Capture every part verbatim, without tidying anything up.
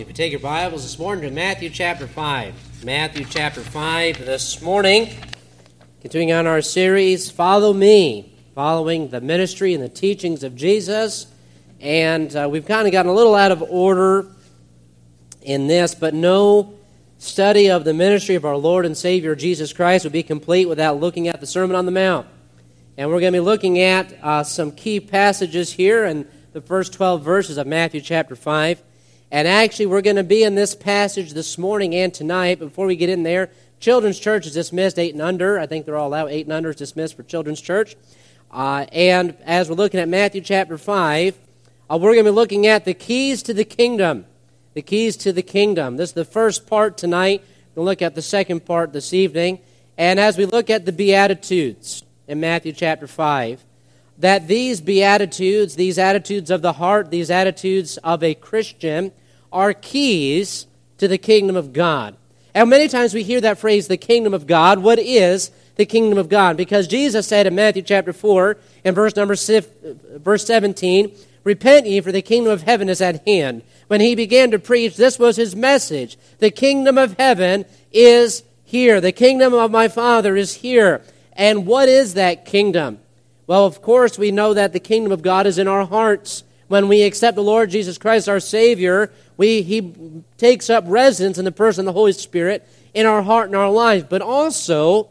If you take your Bibles this morning to Matthew chapter five. Matthew chapter five this morning. Continuing on our series, Follow Me, following the ministry and the teachings of Jesus. And uh, we've kind of gotten a little out of order in this, but no study of the ministry of our Lord and Savior Jesus Christ would be complete without looking at the Sermon on the Mount. And we're going to be looking at uh, some key passages here in the first twelve verses of Matthew chapter five. And actually, we're going to be in this passage this morning and tonight. Before we get in there, Children's Church is dismissed, eight and under. I think they're all out. Eight and under is dismissed for Children's Church. Uh, and as we're looking at Matthew chapter five, uh, we're going to be looking at the keys to the kingdom. The keys to the kingdom. This is the first part tonight. We'll look at the second part this evening. And as we look at the Beatitudes in Matthew chapter five, that these Beatitudes, these attitudes of the heart, these attitudes of a Christian, are keys to the kingdom of God. And many times we hear that phrase, the kingdom of God. What is the kingdom of God? Because Jesus said in Matthew chapter four, in verse number verse seventeen, "Repent ye, for the kingdom of heaven is at hand." When he began to preach, this was his message. The kingdom of heaven is here. The kingdom of my Father is here. And what is that kingdom? Well, of course, we know that the kingdom of God is in our hearts. When we accept the Lord Jesus Christ, our Savior, we, He takes up residence in the person of the Holy Spirit in our heart and our life. But also,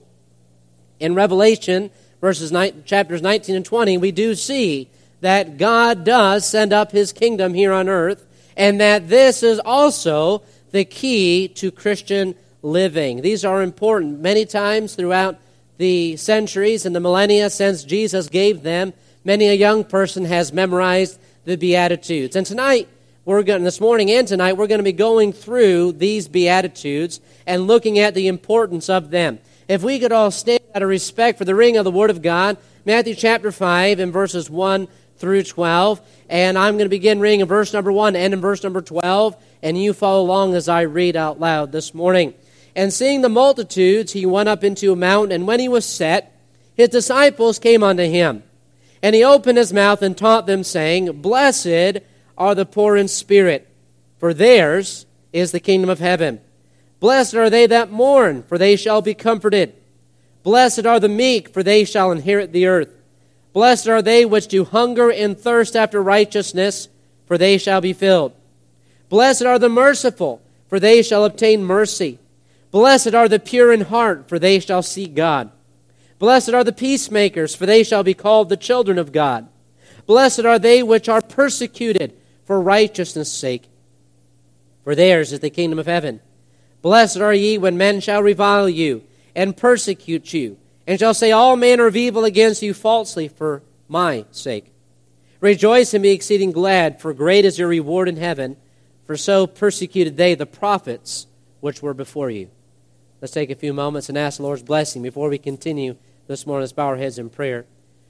in Revelation, verses nine, chapters nineteen and twenty, we do see that God does send up His kingdom here on earth, and that this is also the key to Christian living. These are important. Many times throughout the centuries and the millennia since Jesus gave them, many a young person has memorized the Beatitudes. And tonight, we're going, this morning and tonight, we're going to be going through these Beatitudes and looking at the importance of them. If we could all stand out of respect for the reading of the Word of God, Matthew chapter five and verses one through twelve. And I'm going to begin reading in verse number one and in verse number twelve, and you follow along as I read out loud this morning. "And seeing the multitudes, he went up into a mountain, and when he was set, his disciples came unto him. And he opened his mouth and taught them, saying, Blessed are the poor in spirit, for theirs is the kingdom of heaven. Blessed are they that mourn, for they shall be comforted. Blessed are the meek, for they shall inherit the earth. Blessed are they which do hunger and thirst after righteousness, for they shall be filled. Blessed are the merciful, for they shall obtain mercy. Blessed are the pure in heart, for they shall see God. Blessed are the peacemakers, for they shall be called the children of God. Blessed are they which are persecuted for righteousness' sake, for theirs is the kingdom of heaven. Blessed are ye when men shall revile you, and persecute you, and shall say all manner of evil against you falsely for my sake. Rejoice and be exceeding glad, for great is your reward in heaven, for so persecuted they the prophets which were before you." Let's take a few moments and ask the Lord's blessing before we continue this morning. Let's bow our heads in prayer.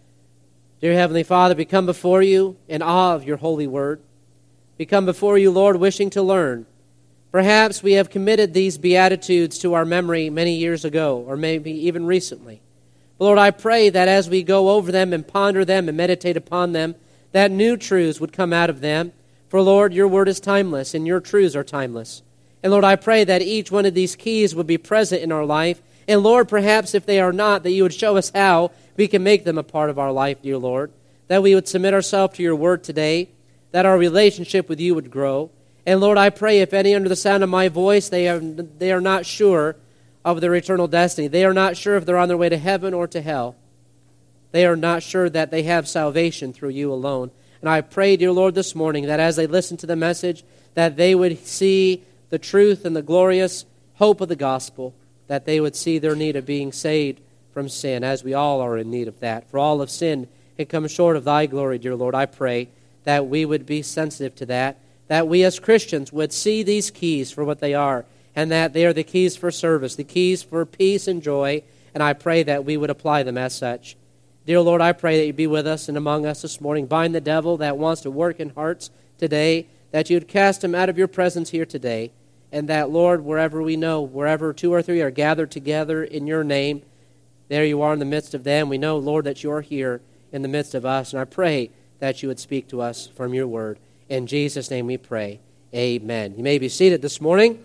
Dear Heavenly Father, we come before you in awe of your holy word. We come before you, Lord, wishing to learn. Perhaps we have committed these Beatitudes to our memory many years ago, or maybe even recently. But Lord, I pray that as we go over them and ponder them and meditate upon them, that new truths would come out of them. For Lord, your word is timeless, and your truths are timeless. And Lord, I pray that each one of these keys would be present in our life. And Lord, perhaps if they are not, that you would show us how we can make them a part of our life, dear Lord. That we would submit ourselves to your word today, that our relationship with you would grow. And Lord, I pray if any under the sound of my voice, they are, they are not sure of their eternal destiny. They are not sure if they're on their way to heaven or to hell. They are not sure that they have salvation through you alone. And I pray, dear Lord, this morning that as they listen to the message, that they would see the truth and the glorious hope of the gospel, that they would see their need of being saved from sin, as we all are in need of that. For all have sinned and come short of thy glory, dear Lord. I pray that we would be sensitive to that, that we as Christians would see these keys for what they are, and that they are the keys for service, the keys for peace and joy, and I pray that we would apply them as such. Dear Lord, I pray that you be with us and among us this morning. Bind the devil that wants to work in hearts today, that you would cast him out of your presence here today, and that, Lord, wherever we know, wherever two or three are gathered together in your name, there you are in the midst of them. We know, Lord, that you are here in the midst of us, and I pray that you would speak to us from your word. In Jesus' name we pray. Amen. You may be seated this morning.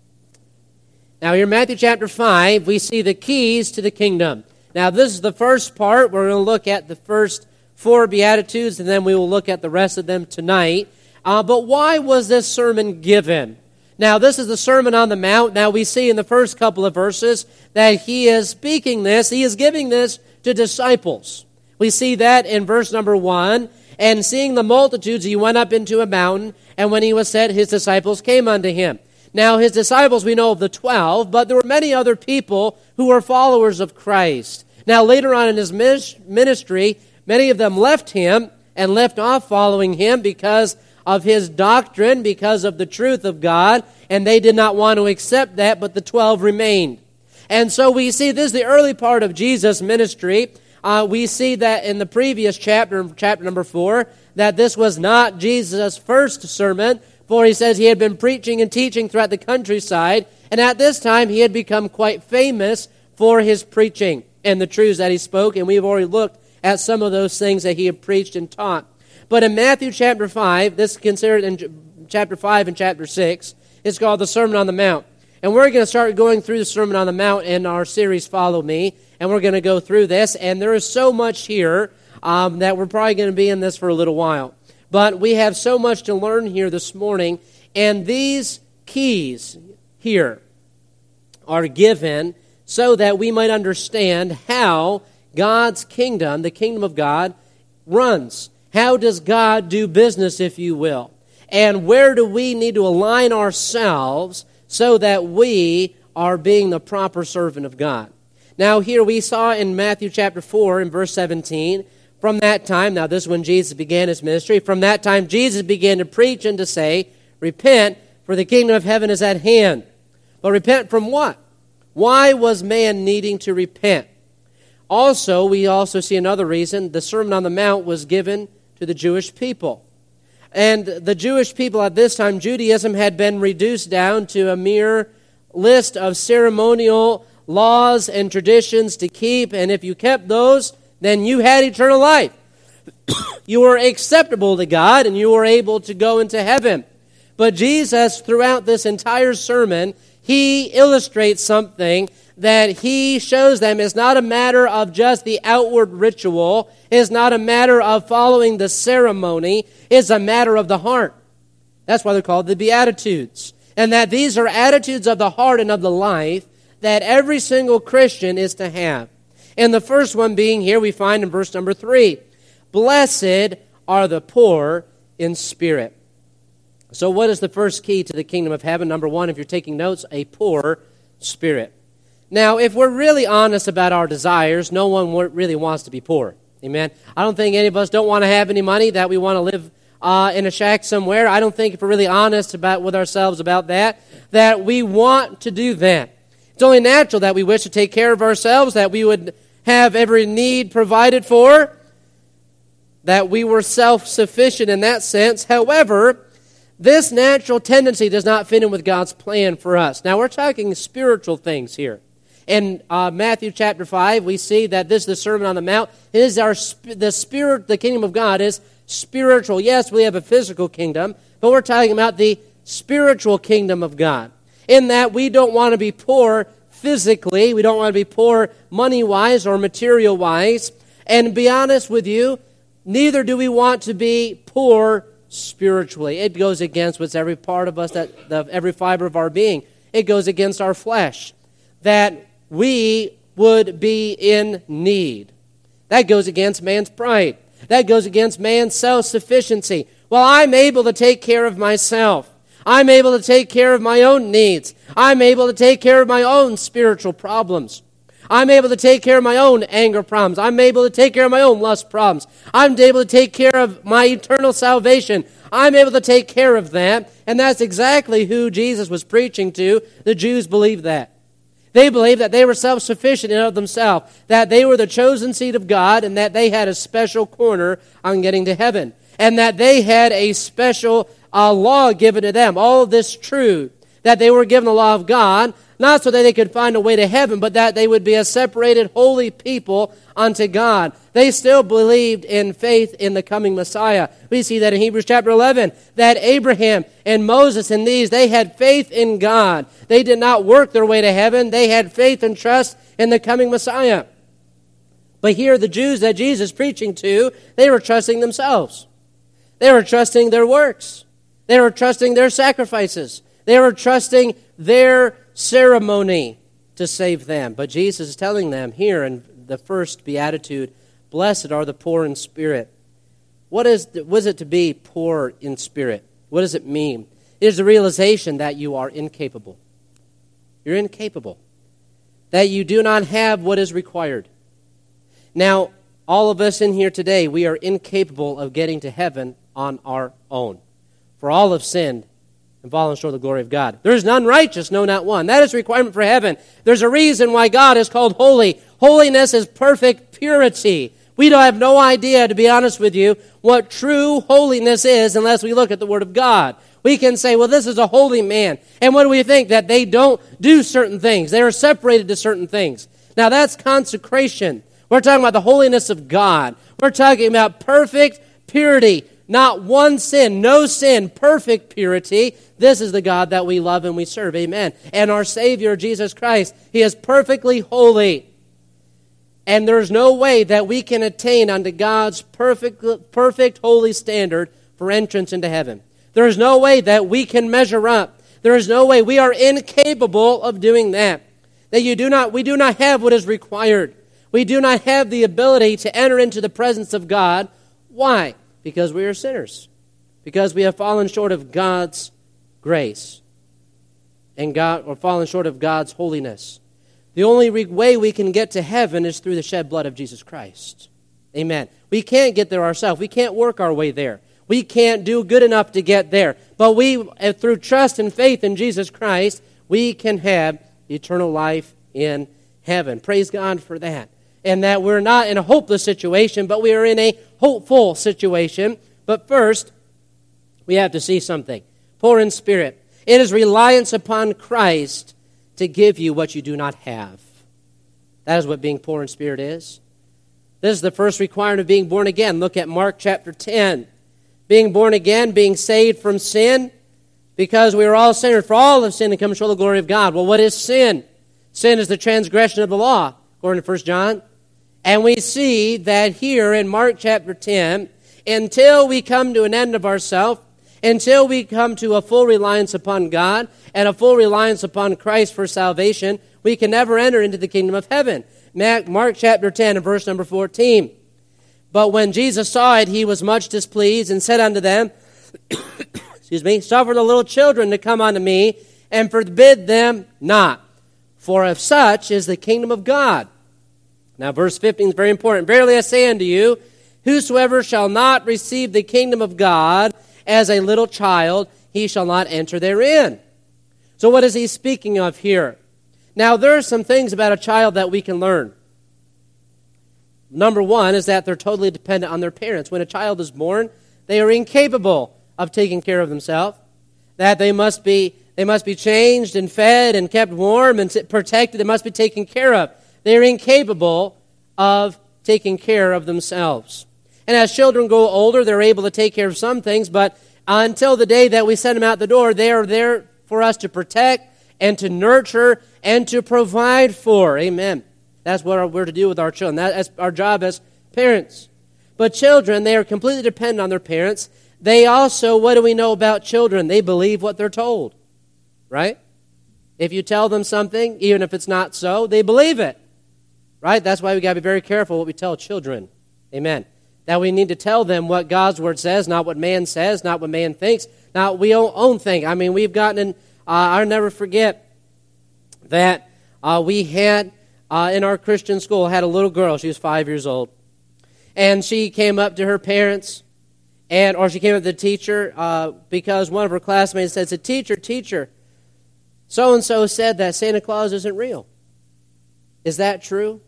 Now, here in Matthew chapter five, we see the keys to the kingdom. Now, this is the first part. We're going to look at the first four Beatitudes, and then we will look at the rest of them tonight. Uh, but why was this sermon given? Now, this is the Sermon on the Mount. Now, we see in the first couple of verses that he is speaking this. He is giving this to disciples. We see that in verse number one. And seeing the multitudes, he went up into a mountain, and when he was set, his disciples came unto him. Now, his disciples, we know of the twelve, but there were many other people who were followers of Christ. Now, later on in his ministry, many of them left him and left off following him because of his doctrine, because of the truth of God, and they did not want to accept that, but the twelve remained. And so we see this is the early part of Jesus' ministry. Uh, we see that in the previous chapter, chapter number four, that this was not Jesus' first sermon, for he says he had been preaching and teaching throughout the countryside, and at this time he had become quite famous for his preaching and the truths that he spoke, and we've already looked at some of those things that he had preached and taught. But in Matthew chapter five, this is considered in chapter five and chapter six, it's called the Sermon on the Mount. And we're going to start going through the Sermon on the Mount in our series, Follow Me, and we're going to go through this. And there is so much here um, that we're probably going to be in this for a little while. But we have so much to learn here this morning, and these keys here are given so that we might understand how God's kingdom, the kingdom of God, runs. How does God do business, if you will? And where do we need to align ourselves so that we are being the proper servant of God? Now here we saw in Matthew chapter four in verse seventeen, from that time, now this is when Jesus began his ministry, from that time Jesus began to preach and to say, repent, for the kingdom of heaven is at hand. But repent from what? Why was man needing to repent? Also, we also see another reason. The Sermon on the Mount was given to the Jewish people. And the Jewish people at this time, Judaism had been reduced down to a mere list of ceremonial laws and traditions to keep, and if you kept those, then you had eternal life. You were acceptable to God, and you were able to go into heaven. But Jesus, throughout this entire sermon, he illustrates something that he shows them is not a matter of just the outward ritual, is not a matter of following the ceremony, it's a matter of the heart. That's why they're called the Beatitudes. And that these are attitudes of the heart and of the life that every single Christian is to have. And the first one being here we find in verse number three. Blessed are the poor in spirit. So what is the first key to the kingdom of heaven? Number one, if you're taking notes, a poor spirit. Now, if we're really honest about our desires, no one really wants to be poor. Amen? I don't think any of us don't want to have any money, that we want to live uh, in a shack somewhere. I don't think if we're really honest about with ourselves about that, that we want to do that. It's only natural that we wish to take care of ourselves, that we would have every need provided for, that we were self-sufficient in that sense. However, this natural tendency does not fit in with God's plan for us. Now, we're talking spiritual things here. In uh, Matthew chapter five, we see that this is the Sermon on the Mount. It is our the spirit, the kingdom of God is spiritual. Yes, we have a physical kingdom, but we're talking about the spiritual kingdom of God. In that we don't want to be poor physically, we don't want to be poor money-wise or material-wise. And to be honest with you, neither do we want to be poor spiritually. It goes against what's every part of us, that the, every fiber of our being. It goes against our flesh. That we would be in need. That goes against man's pride. That goes against man's self-sufficiency. Well, I'm able to take care of myself. I'm able to take care of my own needs. I'm able to take care of my own spiritual problems. I'm able to take care of my own anger problems. I'm able to take care of my own lust problems. I'm able to take care of my eternal salvation. I'm able to take care of that. And that's exactly who Jesus was preaching to. The Jews believed that. They believed that they were self-sufficient in and of themselves, that they were the chosen seed of God, and that they had a special corner on getting to heaven, and that they had a special uh, law given to them. All of this truth, that they were given the law of God, not so that they could find a way to heaven, but that they would be a separated, holy people unto God. They still believed in faith in the coming Messiah. We see that in Hebrews chapter eleven, that Abraham and Moses and these, they had faith in God. They did not work their way to heaven. They had faith and trust in the coming Messiah. But here, the Jews that Jesus is preaching to, they were trusting themselves. They were trusting their works. They were trusting their sacrifices. They were trusting their ceremony to save them. But Jesus is telling them here in the first beatitude, blessed are the poor in spirit. What is, what is it to be poor in spirit? What does it mean? It is the realization that you are incapable. You're incapable. That you do not have what is required. Now, all of us in here today, we are incapable of getting to heaven on our own. For all have sinned and fallen short of the glory of God. There is none righteous, no, not one. That is a requirement for heaven. There's a reason why God is called holy. Holiness is perfect purity. We don't have no idea, to be honest with you, what true holiness is unless we look at the Word of God. We can say, well, this is a holy man. And what do we think? That they don't do certain things. They are separated to certain things. Now, that's consecration. We're talking about the holiness of God. We're talking about perfect purity. Not one sin, no sin, perfect purity. This is the God that we love and we serve. Amen. And our Savior, Jesus Christ, He is perfectly holy. And there's no way that we can attain unto God's perfect, perfect holy standard for entrance into heaven. There is no way that we can measure up. There is no way. We are incapable of doing that. That you do not, we do not have what is required. We do not have the ability to enter into the presence of God. Why? Because we are sinners. Because we have fallen short of God's grace. And God, or fallen short of God's holiness. The only re- way we can get to heaven is through the shed blood of Jesus Christ. Amen. We can't get there ourselves. We can't work our way there. We can't do good enough to get there. But we, through trust and faith in Jesus Christ, we can have eternal life in heaven. Praise God for that. And that we're not in a hopeless situation, but we are in a hopeful situation. But first, we have to see something. Poor in spirit. It is reliance upon Christ to give you what you do not have. That is what being poor in spirit is. This is the first requirement of being born again. Look at Mark chapter ten. Being born again, being saved from sin, because we are all sinners. For all have sinned and come short of the glory of God. Well, what is sin? Sin is the transgression of the law, according to First John. And we see that here in Mark chapter ten, until we come to an end of ourselves, until we come to a full reliance upon God and a full reliance upon Christ for salvation, we can never enter into the kingdom of heaven. Mark chapter ten and verse number fourteen. But when Jesus saw it, he was much displeased and said unto them, excuse me, suffer the little children to come unto me and forbid them not. For of such is the kingdom of God. Now, verse fifteen is very important. Verily I say unto you, whosoever shall not receive the kingdom of God as a little child, he shall not enter therein. So what is he speaking of here? Now, there are some things about a child that we can learn. Number one is that they're totally dependent on their parents. When a child is born, they are incapable of taking care of themselves. That they must be, they must be changed and fed and kept warm and protected. They must be taken care of. They are incapable of taking care of themselves. And as children grow older, they're able to take care of some things, but until the day that we send them out the door, they are there for us to protect and to nurture and to provide for. Amen. That's what we're to do with our children. That's our job as parents. But children, they are completely dependent on their parents. They also, what do we know about children? They believe what they're told, right? If you tell them something, even if it's not so, they believe it, right? That's why we got to be very careful what we tell children. Amen. That we need to tell them what God's word says, not what man says, not what man thinks, not what we own thing. I mean, we've gotten in, uh, I'll never forget that uh, we had, uh, in our Christian school, had a little girl. She was five years old. And she came up to her parents, and or she came up to the teacher uh, because one of her classmates said, teacher, teacher, so-and-so said that Santa Claus isn't real. Is that true?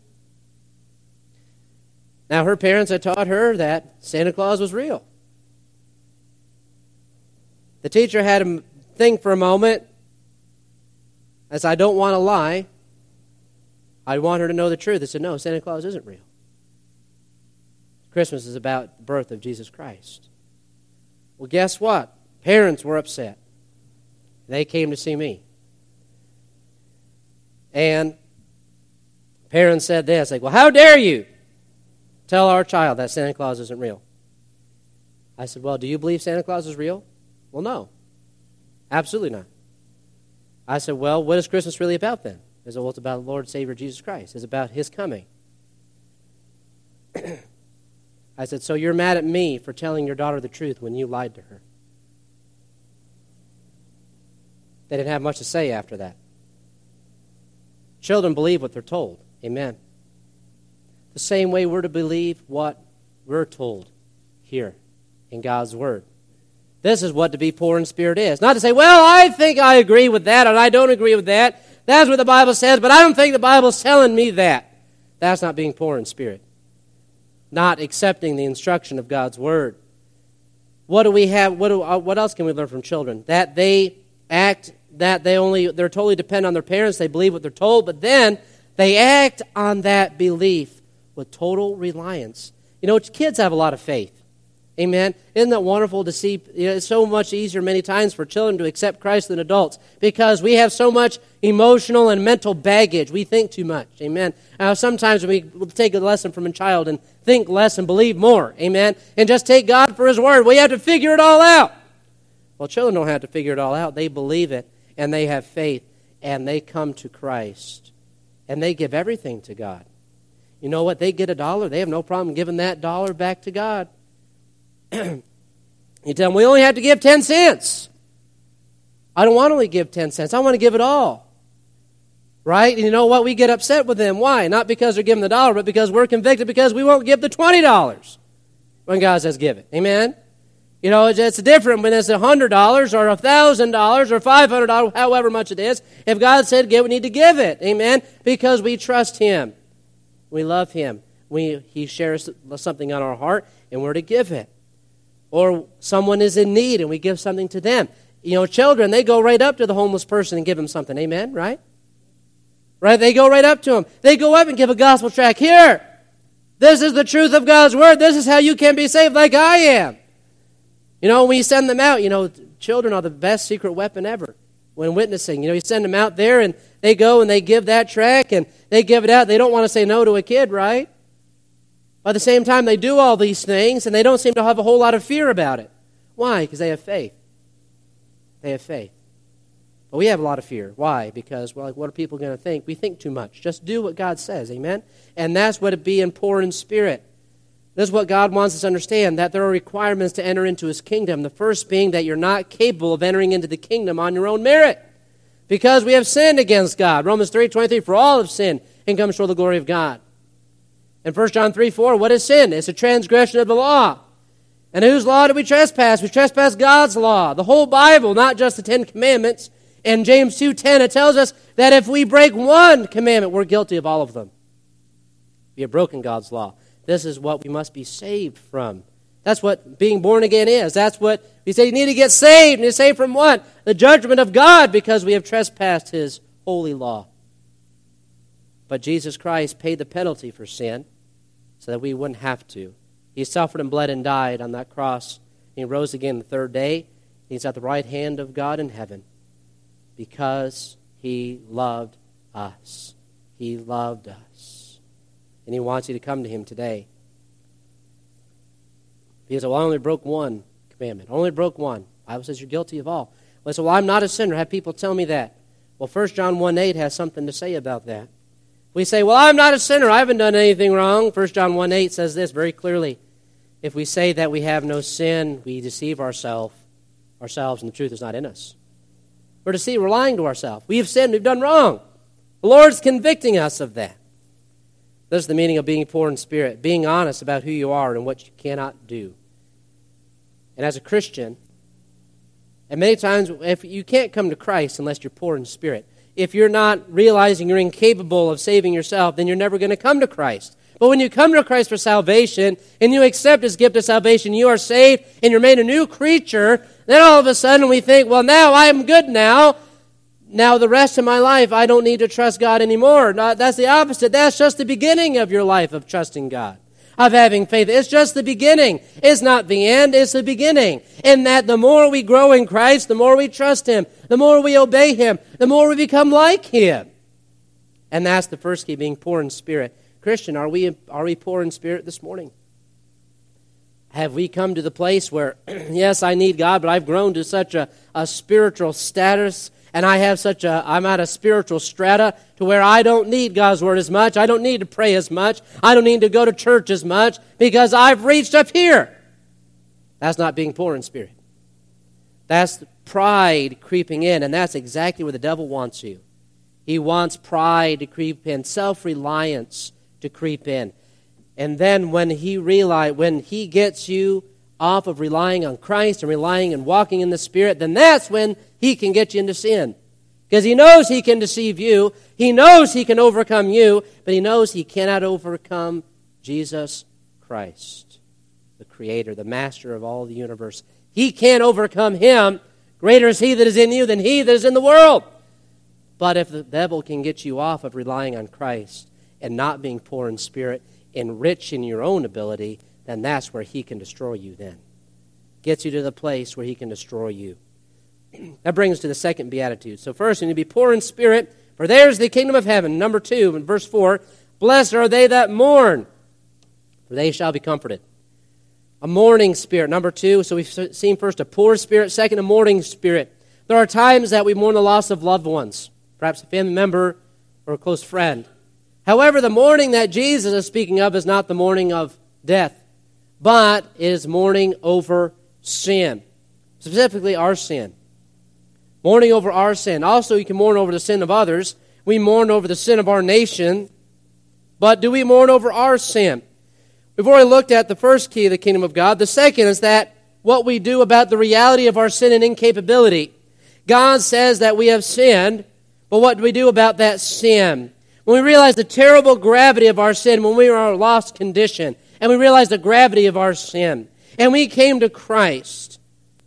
Now, her parents had taught her that Santa Claus was real. The teacher had to think for a moment, I said, I don't want to lie. I want her to know the truth. I said, no, Santa Claus isn't real. Christmas is about the birth of Jesus Christ. Well, guess what? Parents were upset. They came to see me. And parents said this, like, well, how dare you tell our child that Santa Claus isn't real? I said, well, do you believe Santa Claus is real? Well, no. Absolutely not. I said, well, what is Christmas really about then? They said, well, it's about the Lord and Savior Jesus Christ. It's about His coming. I said, so you're mad at me for telling your daughter the truth when you lied to her? They didn't have much to say after that. Children believe what they're told. Amen. The same way we're to believe what we're told here in God's Word. This is what to be poor in spirit is. Not to say, well, I think I agree with that, and I don't agree with that. That's what the Bible says, but I don't think the Bible's telling me that. That's not being poor in spirit. Not accepting the instruction of God's Word. What do we have? What do, uh, what else can we learn from children? That they act, that they only, they're totally dependent on their parents. They believe what they're told, but then they act on that belief with total reliance. You know, kids have a lot of faith. Amen. Isn't that wonderful to see? You know, it's so much easier many times for children to accept Christ than adults because we have so much emotional and mental baggage. We think too much. Amen. Uh, sometimes we will take a lesson from a child and think less and believe more. Amen. And just take God for His word. We have to figure it all out. Well, children don't have to figure it all out. They believe it, and they have faith, and they come to Christ, and they give everything to God. You know what? They get a dollar. They have no problem giving that dollar back to God. You tell them, we only have to give ten cents. I don't want to only give ten cents. I want to give it all. Right? And you know what? We get upset with them. Why? Not because they're giving the dollar, but because we're convicted because we won't give the twenty dollars when God says give it. Amen? You know, it's, it's different when it's one hundred dollars or one thousand dollars or five hundred dollars, however much it is. If God said give, we need to give it. Amen? Because we trust Him. We love Him. We, he shares something on our heart, and we're to give it. Or someone is in need and we give something to them. You know, children, they go right up to the homeless person and give them something. Amen, right? Right? They go right up to them. They go up and give a gospel tract. Here, this is the truth of God's word. This is how you can be saved like I am. You know, when you send them out, you know, children are the best secret weapon ever when witnessing. You know, you send them out there and they go and they give that tract and they give it out. They don't want to say no to a kid, right? By the same time, they do all these things, and they don't seem to have a whole lot of fear about it. Why? Because they have faith. They have faith. But we have a lot of fear. Why? Because, well, like, what are people going to think? We think too much. Just do what God says, amen? And that's what it being poor in spirit. This is what God wants us to understand, that there are requirements to enter into His kingdom. The first being that you're not capable of entering into the kingdom on your own merit. Because we have sinned against God. Romans three twenty-three, for all have sinned and come short of the glory of God. And First John three four, what is sin? It's a transgression of the law. And whose law do we trespass? We trespass God's law. The whole Bible, not just the Ten Commandments. And James two ten, it tells us that if we break one commandment, we're guilty of all of them. We have broken God's law. This is what we must be saved from. That's what being born again is. That's what we say you need to get saved. And you saved from what? The judgment of God, because we have trespassed His holy law. But Jesus Christ paid the penalty for sin, so that we wouldn't have to. He suffered and bled and died on that cross. He rose again the third day. He's at the right hand of God in heaven because He loved us. He loved us. And He wants you to come to Him today. He said, well, I only broke one commandment. I only broke one. The Bible says you're guilty of all. Well, I said, well, I'm not a sinner. I have people tell me that. Well, First John one eight has something to say about that. We say, well, I'm not a sinner. I haven't done anything wrong. First John one eight says this very clearly. If we say that we have no sin, we deceive ourselves, ourselves, and the truth is not in us. We're deceived. We're lying to ourselves. We have sinned. We've done wrong. The Lord's convicting us of that. This is the meaning of being poor in spirit, being honest about who you are and what you cannot do. And as a Christian, and many times, if you can't come to Christ unless you're poor in spirit. If you're not realizing you're incapable of saving yourself, then you're never going to come to Christ. But when you come to Christ for salvation, and you accept His gift of salvation, you are saved, and you're made a new creature, then all of a sudden we think, well, now I'm good now. now the rest of my life, I don't need to trust God anymore. No, that's the opposite. That's just the beginning of your life of trusting God, of having faith. It's just the beginning. It's not the end, it's the beginning. In that the more we grow in Christ, the more we trust Him, the more we obey Him, the more we become like Him. And that's the first key, being poor in spirit. Christian, are we, are we poor in spirit this morning? Have we come to the place where, yes, I need God, but I've grown to such a, a spiritual status, and I have such a, I'm at a spiritual strata to where I don't need God's Word as much, I don't need to pray as much, I don't need to go to church as much, because I've reached up here. That's not being poor in spirit. That's pride creeping in, and that's exactly where the devil wants you. He wants pride to creep in, self-reliance to creep in. And then when he realize, when he gets you off of relying on Christ and relying and walking in the Spirit, then that's when he can get you into sin. Because he knows he can deceive you, he knows he can overcome you, but he knows he cannot overcome Jesus Christ, the Creator, the Master of all the universe. He can't overcome Him. Greater is He that is in you than he that is in the world. But if the devil can get you off of relying on Christ and not being poor in spirit, enrich in your own ability, then that's where he can destroy you then. Gets you to the place where he can destroy you. That brings us to the second beatitude. So first, you need to be poor in spirit, for theirs is the kingdom of heaven. Number two, in verse four, blessed are they that mourn, for they shall be comforted. A mourning spirit. Number two, so we've seen first a poor spirit, second a mourning spirit. There are times that we mourn the loss of loved ones, perhaps a family member or a close friend. However, the mourning that Jesus is speaking of is not the mourning of death, but is mourning over sin, specifically our sin. Mourning over our sin. Also, you can mourn over the sin of others. We mourn over the sin of our nation, but do we mourn over our sin? We've already looked at the first key of the kingdom of God. The second is that what we do about the reality of our sin and incapability. God says that we have sinned, but what do we do about that sin? When we realize the terrible gravity of our sin, when we are in our lost condition, and we realize the gravity of our sin, and we came to Christ,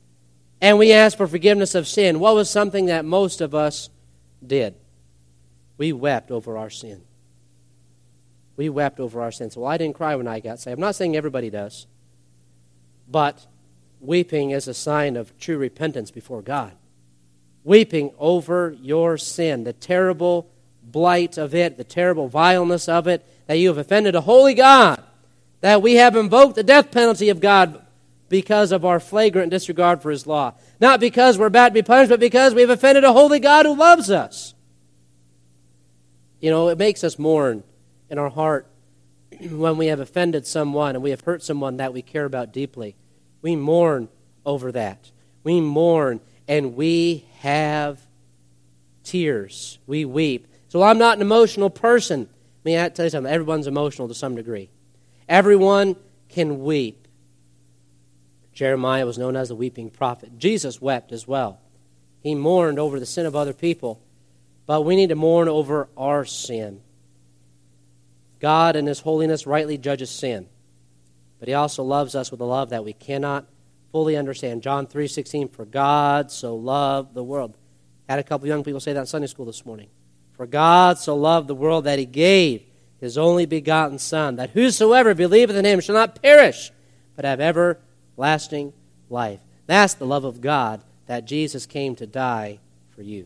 and we asked for forgiveness of sin, what was something that most of us did? We wept over our sin. We wept over our sins. Well, I didn't cry when I got saved. I'm not saying everybody does, but weeping is a sign of true repentance before God. Weeping over your sin, the terrible blight of it, the terrible vileness of it, that you have offended a holy God, that we have invoked the death penalty of God because of our flagrant disregard for His law. Not because we're about to be punished, but because we have offended a holy God who loves us. You know, it makes us mourn in our heart when we have offended someone and we have hurt someone that we care about deeply. We mourn over that. We mourn and we have tears. We weep. So I'm not an emotional person. May I tell you something? Everyone's emotional to some degree. Everyone can weep. Jeremiah was known as the weeping prophet. Jesus wept as well. He mourned over the sin of other people. But we need to mourn over our sin. God in His holiness rightly judges sin. But He also loves us with a love that we cannot fully understand. John three sixteen, for God so loved the world. Had a couple young people say that in Sunday school this morning. For God so loved the world that He gave His only begotten Son, that whosoever believeth in Him shall not perish, but have everlasting life. That's the love of God, that Jesus came to die for you.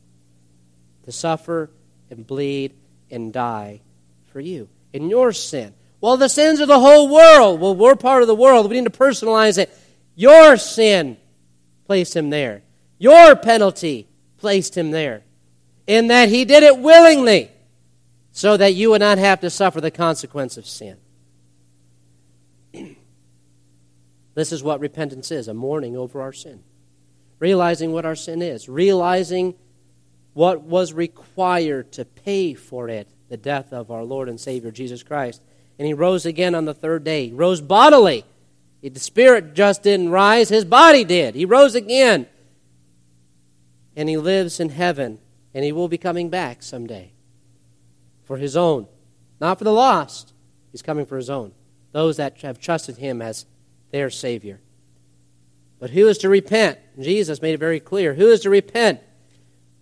To suffer and bleed and die for you in your sin. Well, the sins of the whole world. Well, we're part of the world. We need to personalize it. Your sin placed Him there. Your penalty placed Him there. In that He did it willingly so that you would not have to suffer the consequence of sin. This is what repentance is, a mourning over our sin. Realizing what our sin is. Realizing what was required to pay for it, the death of our Lord and Savior Jesus Christ. And He rose again on the third day. He rose bodily. The Spirit just didn't rise, His body did. He rose again. And He lives in heaven. And He will be coming back someday for His own. Not for the lost. He's coming for His own. Those that have trusted Him as their Savior. But who is to repent? Jesus made it very clear. Who is to repent?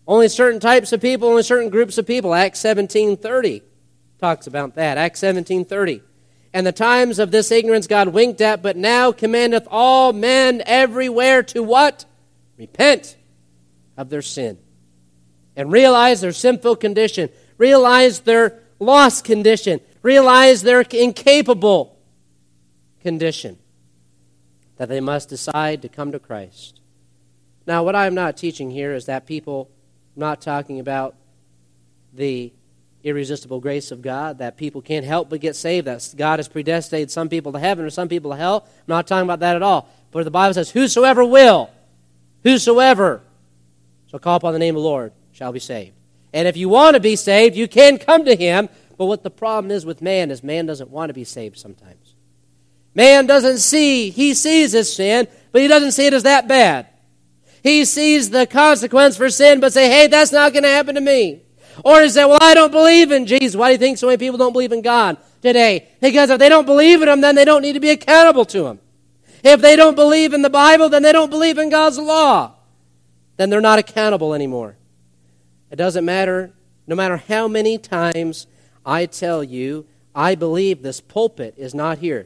Only certain types of people, only certain groups of people. Acts seventeen thirty talks about that. Acts seventeen thirty. And the times of this ignorance God winked at, but now commandeth all men everywhere to what? Repent of their sin. And realize their sinful condition. Realize their lost condition. Realize their incapable condition. That they must decide to come to Christ. Now, what I'm not teaching here is that people, I'm not talking about the irresistible grace of God, that people can't help but get saved, that God has predestinated some people to heaven or some people to hell. I'm not talking about that at all. But the Bible says, whosoever will, whosoever shall call upon the name of the Lord shall be saved. And if you want to be saved, you can come to Him. But what the problem is with man is man doesn't want to be saved sometimes. Man doesn't see, he sees his sin, but he doesn't see it as that bad. He sees the consequence for sin, but say, hey, that's not going to happen to me. Or he say, well, I don't believe in Jesus. Why do you think so many people don't believe in God today? Because if they don't believe in Him, then they don't need to be accountable to Him. If they don't believe in the Bible, then they don't believe in God's law. Then they're not accountable anymore. It doesn't matter, no matter how many times I tell you, I believe this pulpit is not here.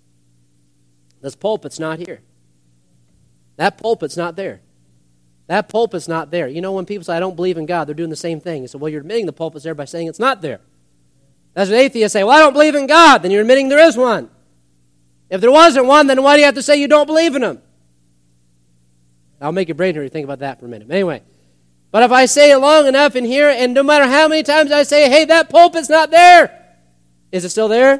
This pulpit's not here. That pulpit's not there. That pulpit's not there. You know, when people say, I don't believe in God, they're doing the same thing. So, well, you're admitting the pulpit's there by saying it's not there. That's what atheists say. Well, I don't believe in God. Then you're admitting there is one. If there wasn't one, then why do you have to say you don't believe in Him? I'll make your brain hurt. Think about that for a minute. Anyway, but if I say it long enough in here, and no matter how many times I say, hey, that pulpit's not there, is it still there?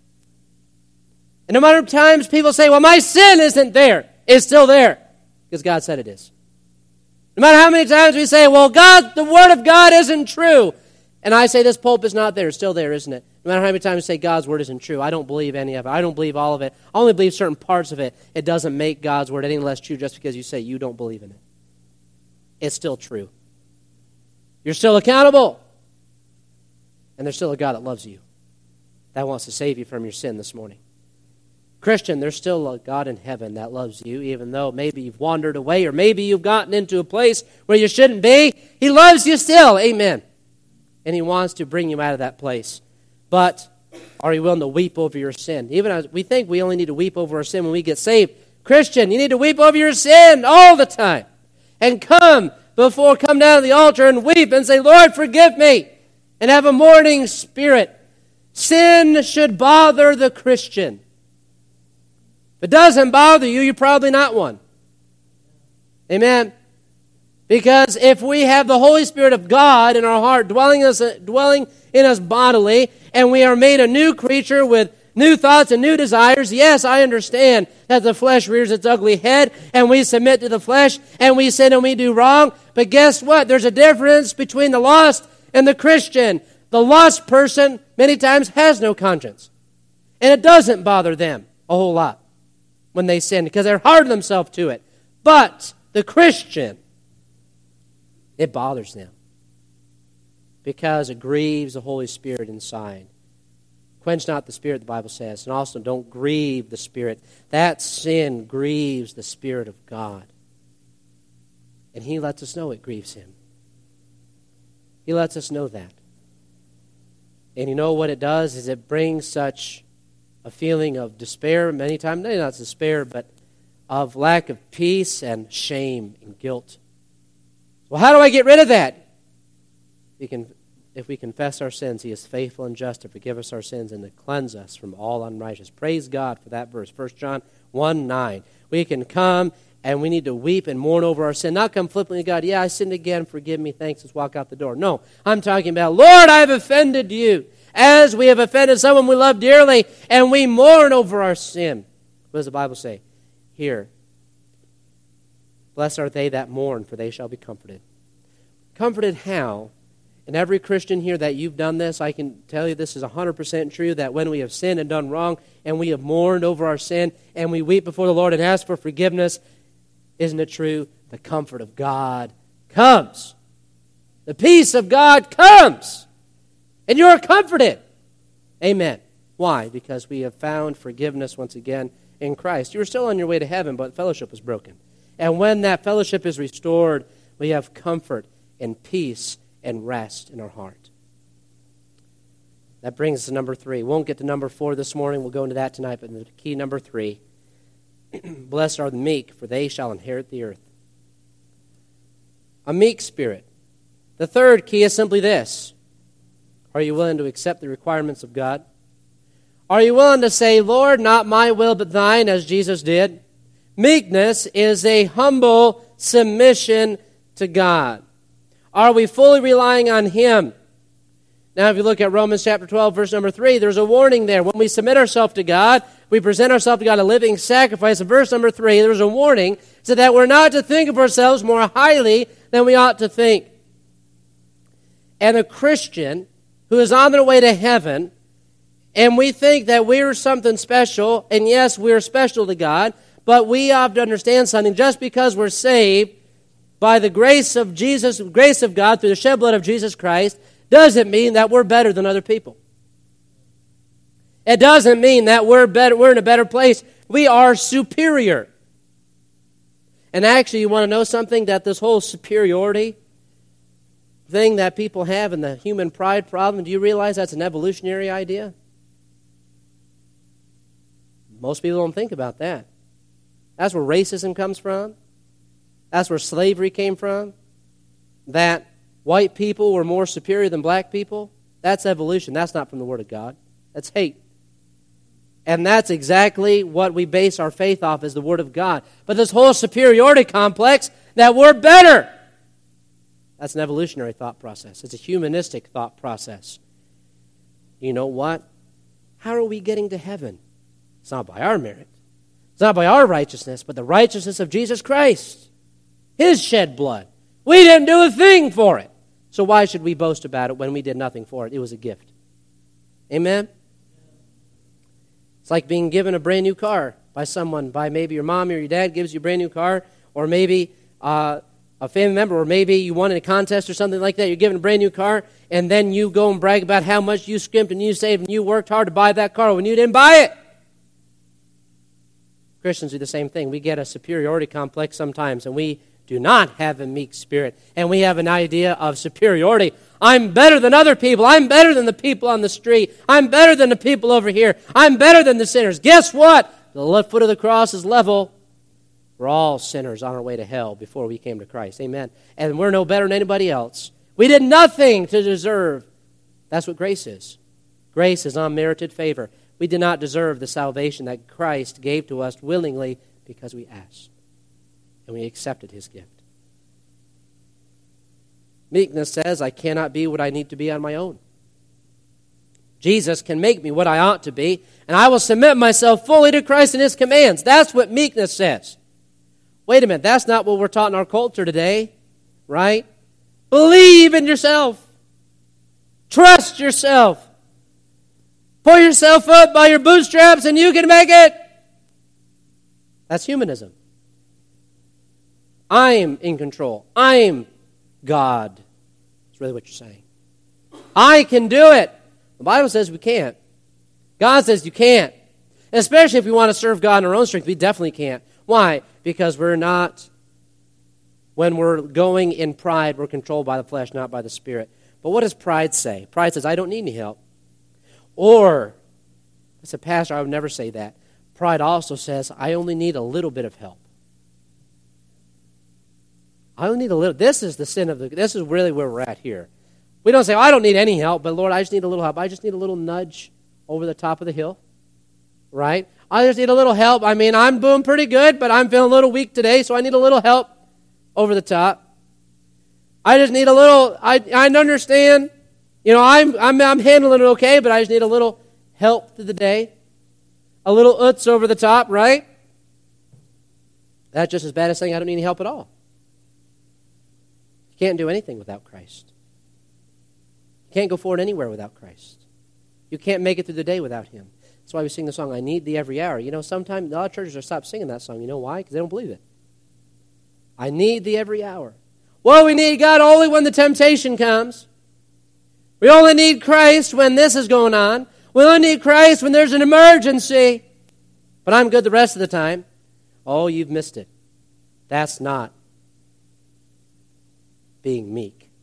And no matter how many times people say, well, my sin isn't there, it's still there, because God said it is. No matter how many times we say, well, God, the Word of God isn't true. And I say this pulpit's not there. It's still there, isn't it? No matter how many times we say God's Word isn't true. I don't believe any of it. I don't believe all of it. I only believe certain parts of it. It doesn't make God's Word any less true just because you say you don't believe in it. It's still true. You're still accountable. And there's still a God that loves you, that wants to save you from your sin this morning. Christian, there's still a God in heaven that loves you, even though maybe you've wandered away or maybe you've gotten into a place where you shouldn't be. He loves you still. Amen. And He wants to bring you out of that place. But are you willing to weep over your sin? Even as we think we only need to weep over our sin when we get saved. Christian, you need to weep over your sin all the time. And come before, come down to the altar and weep and say, Lord, forgive me. And have a mourning spirit. Sin should bother the Christian. If it doesn't bother you, you're probably not one. Amen. Because if we have the Holy Spirit of God in our heart dwelling in us, dwelling in us bodily, and we are made a new creature with new thoughts and new desires, yes, I understand that the flesh rears its ugly head, and we submit to the flesh, and we sin and we do wrong. But guess what? There's a difference between the lost and the Christian. The lost person many times has no conscience. And it doesn't bother them a whole lot when they sin, because they're hard on themselves to it. But the Christian, it bothers them because it grieves the Holy Spirit inside. Quench not the Spirit, the Bible says, and also don't grieve the Spirit. That sin grieves the Spirit of God. And He lets us know it grieves Him. He lets us know that. And you know what it does is it brings such a feeling of despair many times, maybe not despair, but of lack of peace and shame and guilt. Well, how do I get rid of that? We can, if we confess our sins, He is faithful and just to forgive us our sins and to cleanse us from all unrighteousness. Praise God for that verse, First John one nine. We can come and we need to weep and mourn over our sin. Not come flippantly to God, yeah, I sinned again, forgive me, thanks, let's walk out the door. No, I'm talking about, Lord, I have offended you. As we have offended someone we love dearly, and we mourn over our sin. What does the Bible say? Here, blessed are they that mourn, for they shall be comforted. Comforted how? And every Christian here that you've done this, I can tell you this is one hundred percent true, that when we have sinned and done wrong, and we have mourned over our sin, and we weep before the Lord and ask for forgiveness, isn't it true? The comfort of God comes. The peace of God comes. And you are comforted. Amen. Why? Because we have found forgiveness once again in Christ. You were still on your way to heaven, but fellowship was broken. And when that fellowship is restored, we have comfort and peace and rest in our heart. That brings us to number three. We won't get to number four this morning. We'll go into that tonight. But the key number three, blessed are the meek, for they shall inherit the earth. A meek spirit. The third key is simply this. Are you willing to accept the requirements of God? Are you willing to say, Lord, not my will but thine, as Jesus did? Meekness is a humble submission to God. Are we fully relying on Him? Now, if you look at Romans chapter twelve, verse number three, there's a warning there. When we submit ourselves to God, we present ourselves to God a living sacrifice. In verse number three, there's a warning so that we're not to think of ourselves more highly than we ought to think. And a Christian who is on their way to heaven, and we think that we're something special, and yes, we're special to God, but we have to understand something. Just because we're saved by the grace of Jesus, grace of God through the shed blood of Jesus Christ, doesn't mean that we're better than other people. It doesn't mean that we're better, we're in a better place. We are superior. And actually, you want to know something? That this whole superiority thing that people have in the human pride problem, do you realize that's an evolutionary idea? Most people don't think about that. That's where racism comes from. That's where slavery came from. That white people were more superior than black people. That's evolution. That's not from the Word of God. That's hate. And that's exactly what we base our faith off, is the Word of God. But this whole superiority complex, that we're better, that's an evolutionary thought process. It's a humanistic thought process. You know what? How are we getting to heaven? It's not by our merit. It's not by our righteousness, but the righteousness of Jesus Christ. His shed blood. We didn't do a thing for it. So why should we boast about it when we did nothing for it? It was a gift. Amen? It's like being given a brand new car by someone, by maybe your mom or your dad gives you a brand new car, or maybe uh, a family member, or maybe you won in a contest or something like that. You're given a brand new car, and then you go and brag about how much you scrimped and you saved and you worked hard to buy that car when you didn't buy it. Christians do the same thing. We get a superiority complex sometimes, and we do not have a meek spirit. And we have an idea of superiority. I'm better than other people. I'm better than the people on the street. I'm better than the people over here. I'm better than the sinners. Guess what? The left foot of the cross is level. We're all sinners on our way to hell before we came to Christ. Amen. And we're no better than anybody else. We did nothing to deserve. That's what grace is. Grace is unmerited favor. We did not deserve the salvation that Christ gave to us willingly because we asked. And we accepted His gift. Meekness says, I cannot be what I need to be on my own. Jesus can make me what I ought to be, and I will submit myself fully to Christ and His commands. That's what meekness says. Wait a minute, that's not what we're taught in our culture today, right? Believe in yourself. Trust yourself. Pull yourself up by your bootstraps and you can make it. That's humanism. I'm in control. I'm God. That's really what you're saying. I can do it. The Bible says we can't. God says you can't. And especially if we want to serve God in our own strength, we definitely can't. Why? Because we're not, when we're going in pride, we're controlled by the flesh, not by the Spirit. But what does pride say? Pride says, I don't need any help. Or, as a pastor, I would never say that. Pride also says, I only need a little bit of help. I only need a little. This is the sin of the, this is really where we're at here. We don't say, oh, I don't need any help, but Lord, I just need a little help. I just need a little nudge over the top of the hill. Right? I just need a little help. I mean, I'm doing pretty good, but I'm feeling a little weak today, so I need a little help over the top. I just need a little, I I understand. You know, I'm I'm I'm handling it okay, but I just need a little help through the day. A little oots over the top, right? That's just as bad as saying I don't need any help at all. You can't do anything without Christ. You can't go forward anywhere without Christ. You can't make it through the day without Him. That's why we sing the song, I need thee every hour. You know, sometimes a lot of churches have stopped singing that song. You know why? Because they don't believe it. I need thee every hour. Well, we need God only when the temptation comes. We only need Christ when this is going on. We only need Christ when there's an emergency. But I'm good the rest of the time. Oh, you've missed it. That's not being meek.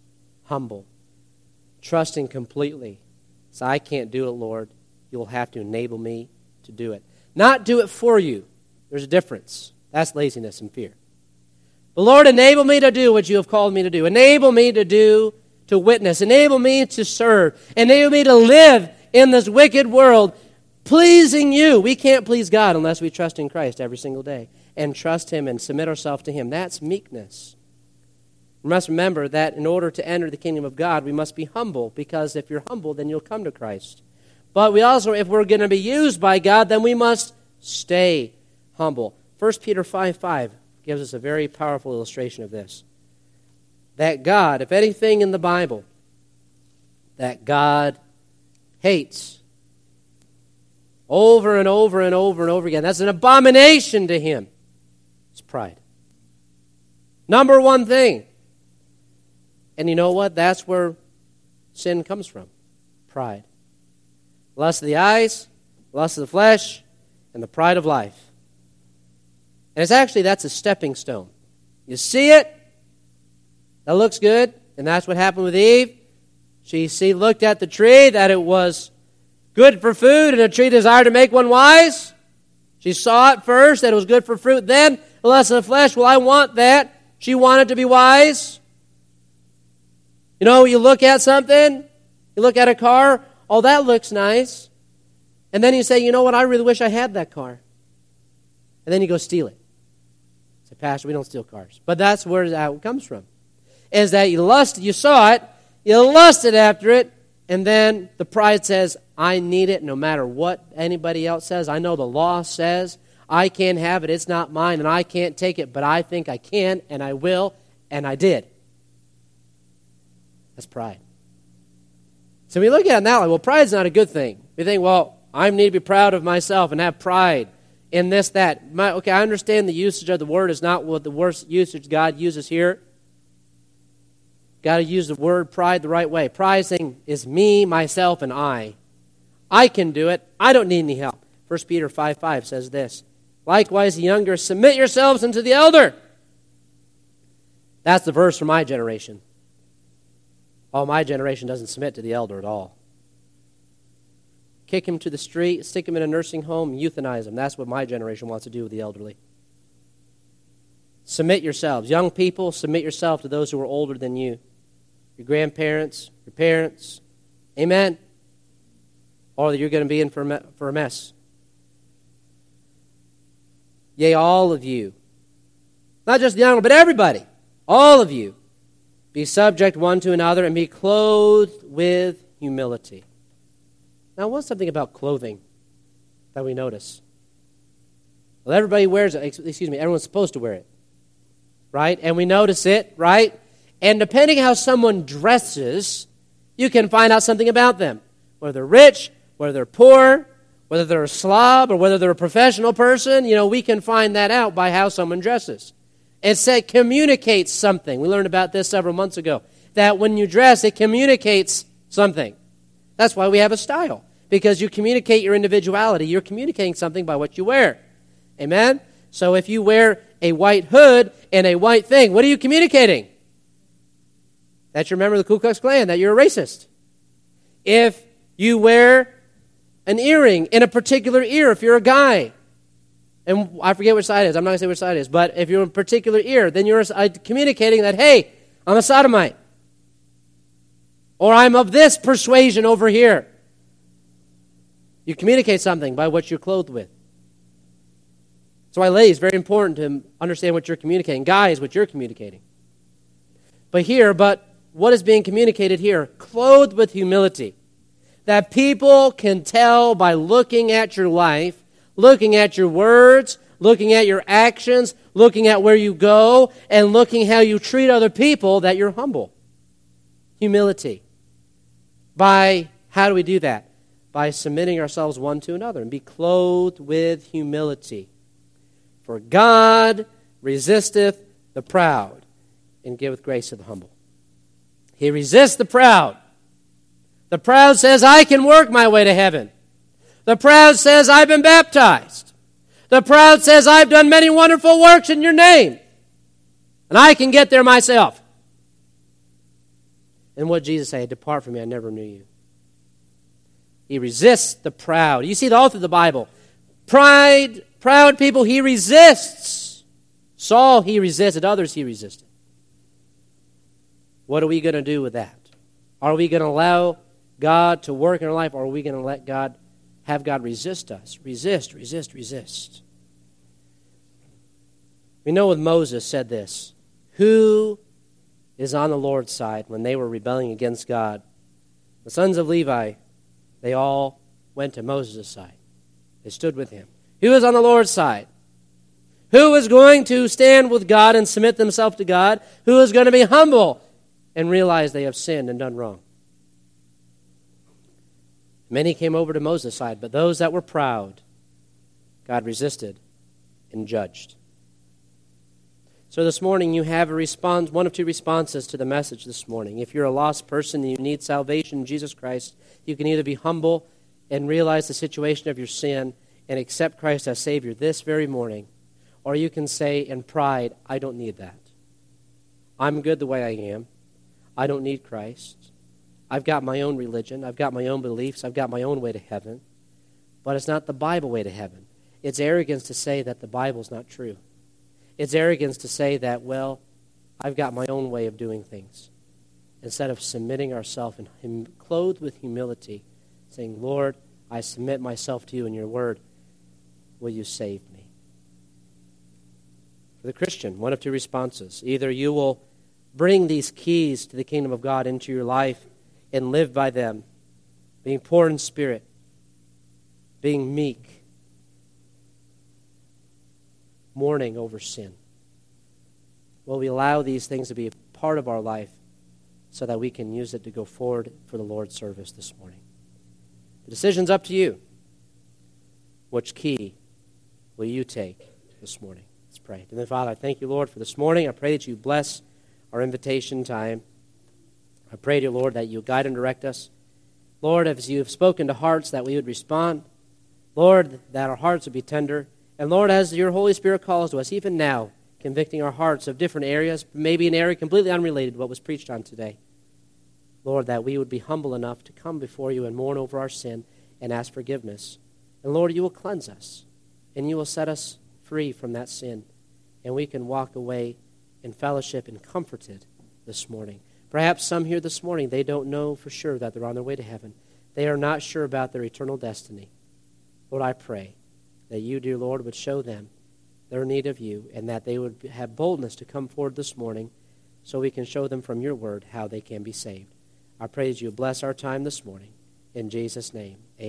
humble, trusting completely. So I can't do it, Lord. You'll have to enable me to do it. Not do it for you. There's a difference. That's laziness and fear. But Lord, enable me to do what you have called me to do. Enable me to do, to witness. Enable me to serve. Enable me to live in this wicked world, pleasing you. We can't please God unless we trust in Christ every single day and trust him and submit ourselves to him. That's meekness. We must remember that in order to enter the kingdom of God, we must be humble, because if you're humble, then you'll come to Christ. But we also, if we're going to be used by God, then we must stay humble. First Peter five five gives us a very powerful illustration of this. That God, if anything in the Bible, that God hates over and over and over and over again, that's an abomination to him, it's pride. Number one thing. And you know what? That's where sin comes from. Pride. Lust of the eyes, lust of the flesh, and the pride of life. And it's actually, that's a stepping stone. You see it, that looks good, and that's what happened with Eve. She see, looked at the tree, that it was good for food, and a tree desired to make one wise. She saw it first, that it was good for fruit. Then, the lust of the flesh, well, I want that. She wanted to be wise. You know, you look at something, you look at a car, oh, that looks nice. And then you say, you know what, I really wish I had that car. And then you go steal it. Say, Pastor, we don't steal cars. But that's where that comes from. Is that you lust, you saw it, you lusted after it, and then the pride says, I need it no matter what anybody else says. I know the law says I can't have it, it's not mine, and I can't take it, but I think I can, and I will, and I did. That's pride. So we look at it now like, well, pride's not a good thing. We think, well, I need to be proud of myself and have pride in this, that. My, okay, I understand the usage of the word is not what the worst usage God uses here. Got to use the word pride the right way. Pride saying is me, myself, and I. I can do it. I don't need any help. First Peter five five says this. Likewise, the younger, submit yourselves unto the elder. That's the verse for my generation. Oh, my generation doesn't submit to the elder at all. Kick him to the street, stick him in a nursing home, euthanize him. That's what my generation wants to do with the elderly. Submit yourselves. Young people, submit yourself to those who are older than you. Your grandparents, your parents. Amen? Or you're going to be in for a, me- for a mess. Yea, all of you. Not just the young, but everybody. All of you. Be subject one to another and be clothed with humility. Now, what's something about clothing that we notice? Well, everybody wears it. Excuse me, everyone's supposed to wear it. Right? And we notice it, right? And depending how someone dresses, you can find out something about them. Whether they're rich, whether they're poor, whether they're a slob, or whether they're a professional person, you know, we can find that out by how someone dresses. It said communicates something. We learned about this several months ago. That when you dress, it communicates something. That's why we have a style. Because you communicate your individuality. You're communicating something by what you wear. Amen? So if you wear a white hood and a white thing, what are you communicating? That you're a member of the Ku Klux Klan, that you're a racist. If you wear an earring in a particular ear, if you're a guy, and I forget which side it is. I'm not going to say which side it is. But if you're in a particular ear, then you're uh, communicating that, hey, I'm a sodomite. Or I'm of this persuasion over here. You communicate something by what you're clothed with. That's why, ladies, it's very important to understand what you're communicating. Guys, what you're communicating. But here, but what is being communicated here? Clothed with humility. That people can tell by looking at your life, looking at your words, looking at your actions, looking at where you go, and looking how you treat other people, that you're humble. Humility. By, how do we do that? By submitting ourselves one to another and be clothed with humility. For God resisteth the proud and giveth grace to the humble. He resists the proud. The proud says, I can work my way to heaven. The proud says, I've been baptized. The proud says, I've done many wonderful works in your name. And I can get there myself. And what Jesus say? Depart from me, I never knew you. He resists the proud. You see it all through the Bible. Pride, proud people, he resists. Saul, he resisted. Others, he resisted. What are we going to do with that? Are we going to allow God to work in our life, or are we going to let God, have God resist us? Resist, resist, resist. We know with Moses said this, who is on the Lord's side when they were rebelling against God? The sons of Levi, they all went to Moses' side. They stood with him. Who is on the Lord's side? Who is going to stand with God and submit themselves to God? Who is going to be humble and realize they have sinned and done wrong? Many came over to Moses' side, but those that were proud, God resisted and judged. So this morning you have a response, one of two responses to the message this morning. If you're a lost person and you need salvation in Jesus Christ, you can either be humble and realize the situation of your sin and accept Christ as Savior this very morning, or you can say in pride, I don't need that. I'm good the way I am. I don't need Christ. I've got my own religion. I've got my own beliefs. I've got my own way to heaven. But it's not the Bible way to heaven. It's arrogance to say that the Bible's not true. It's arrogance to say that, well, I've got my own way of doing things. Instead of submitting ourselves and hum- clothed with humility, saying, Lord, I submit myself to you and your word. Will you save me? For the Christian, one of two responses. Either you will bring these keys to the kingdom of God into your life and live by them, being poor in spirit, being meek, mourning over sin. Will we allow these things to be a part of our life so that we can use it to go forward for the Lord's service this morning? The decision's up to you. Which key will you take this morning? Let's pray. Heavenly Father, I thank you, Lord, for this morning. I pray that you bless our invitation time. I pray, dear Lord, that you guide and direct us. Lord, as you have spoken to hearts, that we would respond. Lord, that our hearts would be tender. And Lord, as your Holy Spirit calls to us, even now, convicting our hearts of different areas, maybe an area completely unrelated to what was preached on today. Lord, that we would be humble enough to come before you and mourn over our sin and ask forgiveness. And Lord, you will cleanse us, and you will set us free from that sin, and we can walk away in fellowship and comforted this morning. Perhaps some here this morning, they don't know for sure that they're on their way to heaven. They are not sure about their eternal destiny. Lord, I pray that you, dear Lord, would show them their need of you, and that they would have boldness to come forward this morning so we can show them from your word how they can be saved. I pray that you bless our time this morning. In Jesus' name, amen.